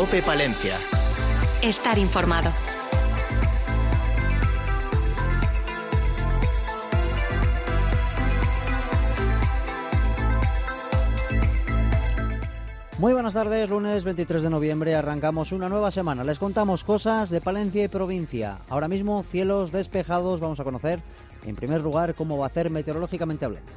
COPE Palencia. Estar informado. Muy buenas tardes, lunes 23 de noviembre arrancamos una nueva semana. Les contamos cosas de Palencia y provincia. Ahora mismo cielos despejados, vamos a conocer en primer lugar cómo va a hacer meteorológicamente hablando.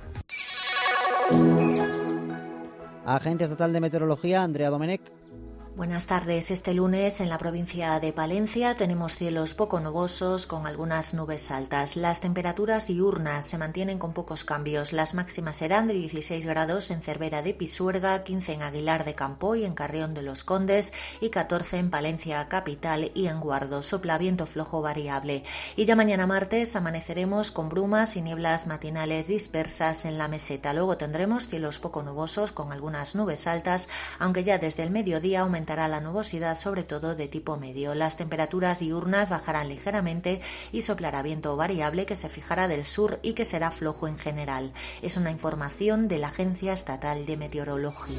Agencia Estatal de Meteorología, Andrea Domenech. Buenas tardes. Este lunes en la provincia de Palencia tenemos cielos poco nubosos con algunas nubes altas. Las temperaturas diurnas se mantienen con pocos cambios. Las máximas serán de 16 grados en Cervera de Pisuerga, 15 en Aguilar de Campoy, en Carrión de los Condes y 14 en Palencia capital y en Guardo. Sopla viento flojo variable. Y ya mañana martes amaneceremos con brumas y nieblas matinales dispersas en la meseta. Luego tendremos cielos poco nubosos con algunas nubes altas, aunque ya desde el mediodía aumentará la nubosidad, sobre todo de tipo medio. Las temperaturas diurnas bajarán ligeramente y soplará viento variable que se fijará del sur y que será flojo en general. Es una información de la Agencia Estatal de Meteorología.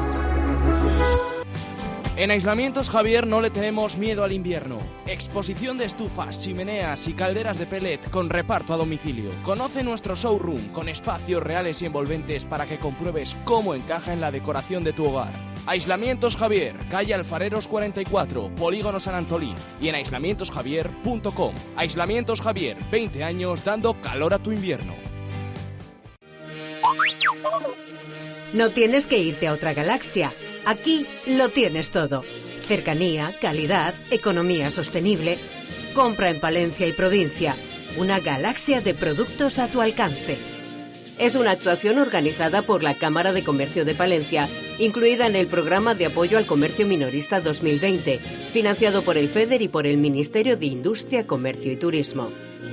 En Aislamientos Javier no le tenemos miedo al invierno. Exposición de estufas, chimeneas y calderas de pellet con reparto a domicilio. Conoce nuestro showroom con espacios reales y envolventes para que compruebes cómo encaja en la decoración de tu hogar. Aislamientos Javier, calle Alfareros 44, Polígono San Antolín y en aislamientosjavier.com. Aislamientos Javier, 20 años dando calor a tu invierno. No tienes que irte a otra galaxia. Aquí lo tienes todo. Cercanía, calidad, economía sostenible. Compra en Palencia y provincia. Una galaxia de productos a tu alcance. Es una actuación organizada por la Cámara de Comercio de Palencia, incluida en el Programa de Apoyo al Comercio Minorista 2020, financiado por el FEDER y por el Ministerio de Industria, Comercio y Turismo.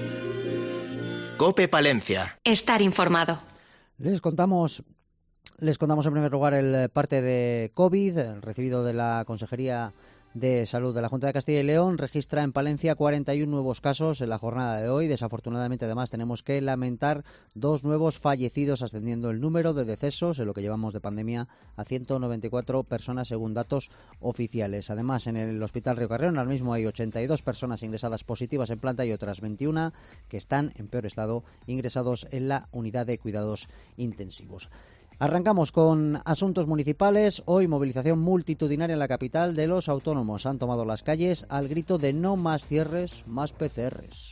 COPE Palencia. Estar informado. Les contamos en primer lugar el parte de COVID recibido de la Consejería de Salud de la Junta de Castilla y León. Registra en Palencia 41 nuevos casos en la jornada de hoy. Desafortunadamente, además, tenemos que lamentar 2 nuevos fallecidos, ascendiendo el número de decesos en lo que llevamos de pandemia a 194 personas, según datos oficiales. Además, en el Hospital Río Carrión ahora mismo hay 82 personas ingresadas positivas en planta y otras 21 que están en peor estado ingresados en la unidad de cuidados intensivos. Arrancamos con asuntos municipales. Hoy movilización multitudinaria en la capital de los autónomos. Han tomado las calles al grito de no más cierres, más PCRs.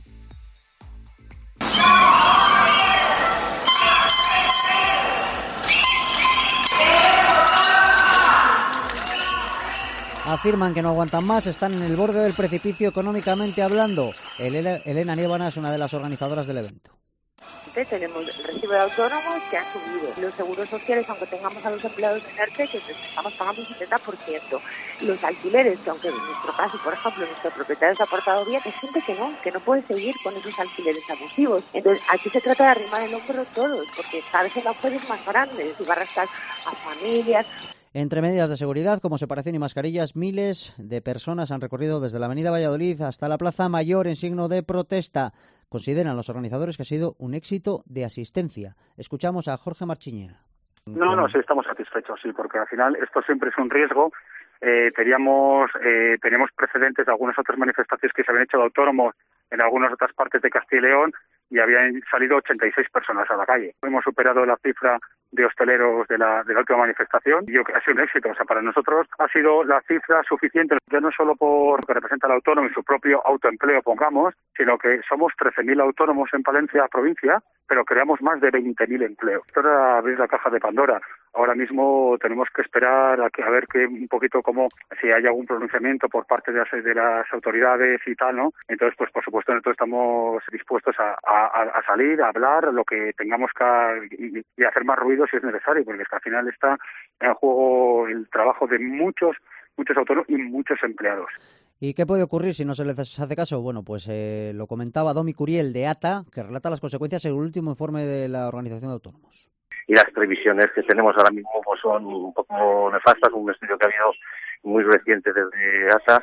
Afirman que no aguantan más, están en el borde del precipicio económicamente hablando. Elena Niébana es una de las organizadoras del evento. Tenemos el recibo de autónomos que ha subido. Los seguros sociales, aunque tengamos a los empleados en ERTE, que estamos pagando un 70%. Los alquileres, que aunque en nuestro caso, por ejemplo, nuestro propietario se ha portado bien, hay gente que no puede seguir con esos alquileres abusivos. Entonces, aquí se trata de arrimar el hombro todos, porque cada vez la fuerza es más grande y va a arrastrar a familias. Entre medidas de seguridad como separación y mascarillas, miles de personas han recorrido desde la avenida Valladolid hasta la Plaza Mayor en signo de protesta. Consideran los organizadores que ha sido un éxito de asistencia. Escuchamos a Jorge Marchiñera. No, sí, estamos satisfechos, sí, porque al final esto siempre es un riesgo. Teníamos precedentes de algunas otras manifestaciones que se habían hecho de autónomos en algunas otras partes de Castilla y León y habían salido 86 personas a la calle. Hemos superado la cifra de hosteleros de la última manifestación y yo creo que ha sido un éxito. O sea, para nosotros ha sido la cifra suficiente, ya no solo por lo que representa el autónomo y su propio autoempleo, pongamos, sino que somos 13.000 autónomos en Palencia, provincia, pero creamos más de 20.000 empleos. Esto era abrir la caja de Pandora. Ahora mismo tenemos que esperar a ver que un poquito como si hay algún pronunciamiento por parte de las autoridades y tal, ¿no? Entonces, pues por supuesto nosotros estamos dispuestos a salir, a hablar lo que tengamos que y hacer más ruido si es necesario, porque es que al final está en juego el trabajo de muchos autónomos y muchos empleados. ¿Y qué puede ocurrir si no se les hace caso? Bueno, pues lo comentaba Domi Curiel de ATA, que relata las consecuencias en el último informe de la Organización de Autónomos. Y las previsiones que tenemos ahora mismo pues son un poco nefastas. Un estudio que ha habido muy reciente desde ATA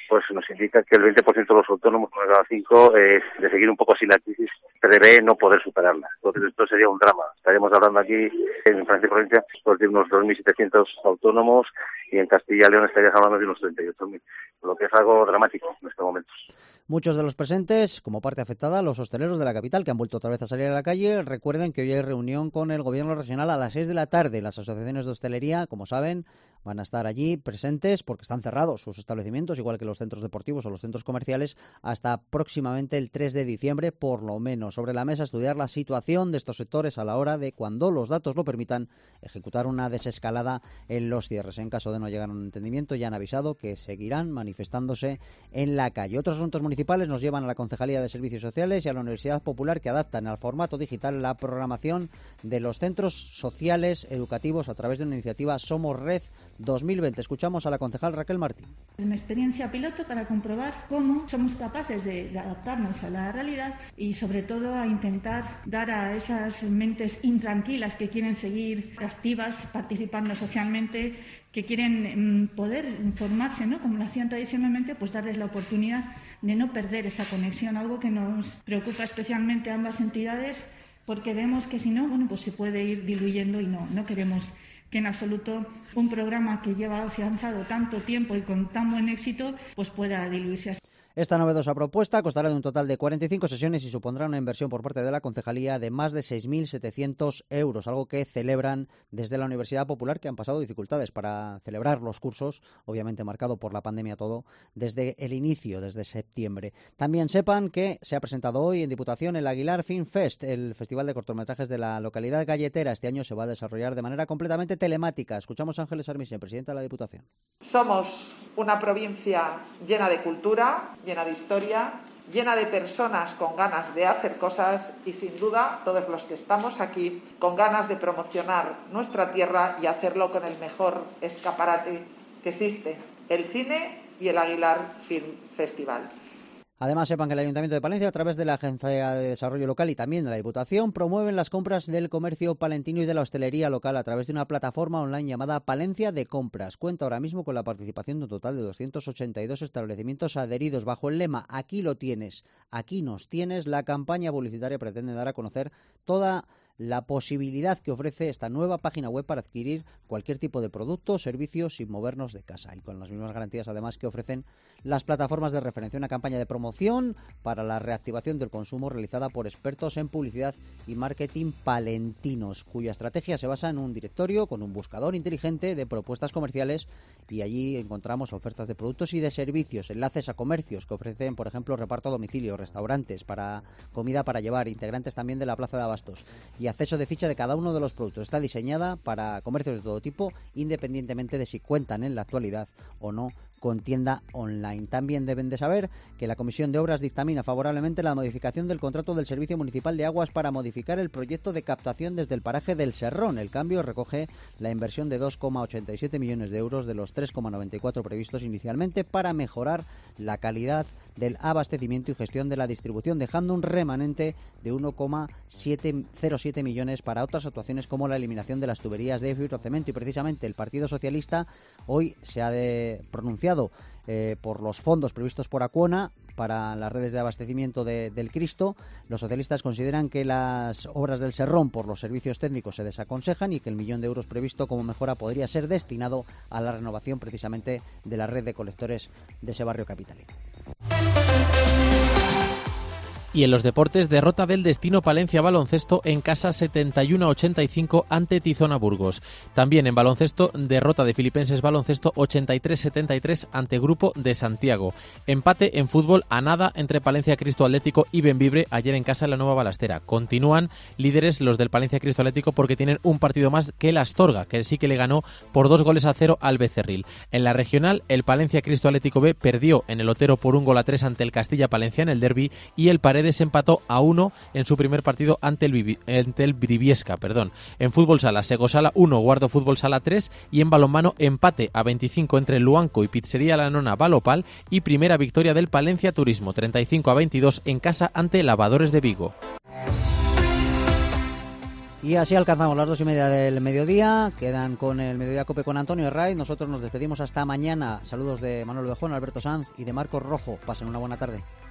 pues nos indica que el 20% de los autónomos, con cada 5, de seguir un poco así la crisis, prevé no poder superarla. Entonces esto sería un drama. Estaríamos hablando aquí en Francia y provincia pues, de unos 2.700 autónomos y en Castilla y León estarías hablando de unos 38.000, lo que es algo dramático en este momento. Muchos de los presentes, como parte afectada, los hosteleros de la capital, que han vuelto otra vez a salir a la calle. Recuerden que hoy hay reunión con el gobierno regional a las 6 de la tarde. Las asociaciones de hostelería, como saben, van a estar allí presentes porque están cerrados sus establecimientos, igual que los centros deportivos o los centros comerciales, hasta próximamente el 3 de diciembre, por lo menos. Sobre la mesa, estudiar la situación de estos sectores a la hora de, cuando los datos lo permitan, ejecutar una desescalada en los cierres. En caso de no llegar a un entendimiento, ya han avisado que seguirán manifestándose en la calle. Otros asuntos municipales nos llevan a la Concejalía de Servicios Sociales y a la Universidad Popular, que adaptan al formato digital la programación de los centros sociales educativos a través de una iniciativa Somos Red 2020. Escuchamos a la concejal Raquel Martín. Una experiencia piloto para comprobar cómo somos capaces de adaptarnos a la realidad y sobre todo a intentar dar a esas mentes intranquilas que quieren seguir activas, participando socialmente, que quieren poder informarse, ¿no?, como lo hacían tradicionalmente, pues darles la oportunidad de no perder esa conexión, algo que nos preocupa especialmente a ambas entidades, porque vemos que si no, bueno, pues se puede ir diluyendo y no queremos que en absoluto un programa que lleva afianzado tanto tiempo y con tan buen éxito, pues pueda diluirse así. Esta novedosa propuesta costará de un total de 45 sesiones y supondrá una inversión por parte de la Concejalía de más de 6.700 euros, algo que celebran desde la Universidad Popular, que han pasado dificultades para celebrar los cursos, obviamente marcado por la pandemia todo, desde el inicio, desde septiembre. También sepan que se ha presentado hoy en Diputación el Aguilar Film Fest, el festival de cortometrajes de la localidad galletera. Este año se va a desarrollar de manera completamente telemática. Escuchamos a Ángeles Armisen, presidenta de la Diputación. Somos una provincia llena de cultura, llena de historia, llena de personas con ganas de hacer cosas y, sin duda, todos los que estamos aquí con ganas de promocionar nuestra tierra y hacerlo con el mejor escaparate que existe, el cine y el Aguilar Film Festival. Además, sepan que el Ayuntamiento de Palencia, a través de la Agencia de Desarrollo Local y también de la Diputación, promueven las compras del comercio palentino y de la hostelería local a través de una plataforma online llamada Palencia de Compras. Cuenta ahora mismo con la participación de un total de 282 establecimientos adheridos bajo el lema "Aquí lo tienes, aquí nos tienes". La campaña publicitaria pretende dar a conocer toda la posibilidad que ofrece esta nueva página web para adquirir cualquier tipo de producto o servicio sin movernos de casa, y con las mismas garantías además que ofrecen las plataformas de referencia. Una campaña de promoción para la reactivación del consumo realizada por expertos en publicidad y marketing palentinos, cuya estrategia se basa en un directorio con un buscador inteligente de propuestas comerciales, y allí encontramos ofertas de productos y de servicios, enlaces a comercios que ofrecen, por ejemplo, reparto a domicilio, restaurantes, para comida para llevar, integrantes también de la plaza de abastos, y acceso de ficha de cada uno de los productos. Está diseñada para comercios de todo tipo, independientemente de si cuentan en la actualidad o no con tienda online. También deben de saber que la Comisión de Obras dictamina favorablemente la modificación del contrato del Servicio Municipal de Aguas para modificar el proyecto de captación desde el paraje del Serrón. El cambio recoge la inversión de 2,87 millones de euros de los 3,94 previstos inicialmente para mejorar la calidad del abastecimiento y gestión de la distribución, dejando un remanente de 1,707 millones para otras actuaciones como la eliminación de las tuberías de fibrocemento. Y precisamente el Partido Socialista hoy se ha pronunciado por los fondos previstos por Acuona para las redes de abastecimiento del Cristo. Los socialistas consideran que las obras del Serrón por los servicios técnicos se desaconsejan y que el 1 millón de euros previsto como mejora podría ser destinado a la renovación precisamente de la red de colectores de ese barrio capitalino. Y en los deportes, derrota del Destino Palencia Baloncesto en casa 71-85 ante Tizona Burgos. También en baloncesto, derrota de Filipenses Baloncesto 83-73 ante Grupo de Santiago. Empate en fútbol a nada entre Palencia Cristo Atlético y Bembibre ayer en casa en la Nueva Balastera. Continúan líderes los del Palencia Cristo Atlético porque tienen un partido más que el Astorga, que sí que le ganó por 2-0 al Becerril. En la regional, el Palencia Cristo Atlético B perdió en el Otero por 1-3 ante el Castilla Palencia en el derbi, y el Paredes empató a 1 en su primer partido ante el Briviesca. En fútbol sala, Segosala 1, Guardo Fútbol Sala 3, y en balonmano empate a 25 entre Luanco y Pizzería La Nona Balopal, y primera victoria del Palencia Turismo 35-22 en casa ante Lavadores de Vigo. Y así alcanzamos las 2:30 del mediodía. Quedan con el Mediodía Cope con Antonio Herray. Nosotros nos despedimos hasta mañana. Saludos de Manuel Bejón, Alberto Sanz y de Marcos Rojo. Pasen una buena tarde.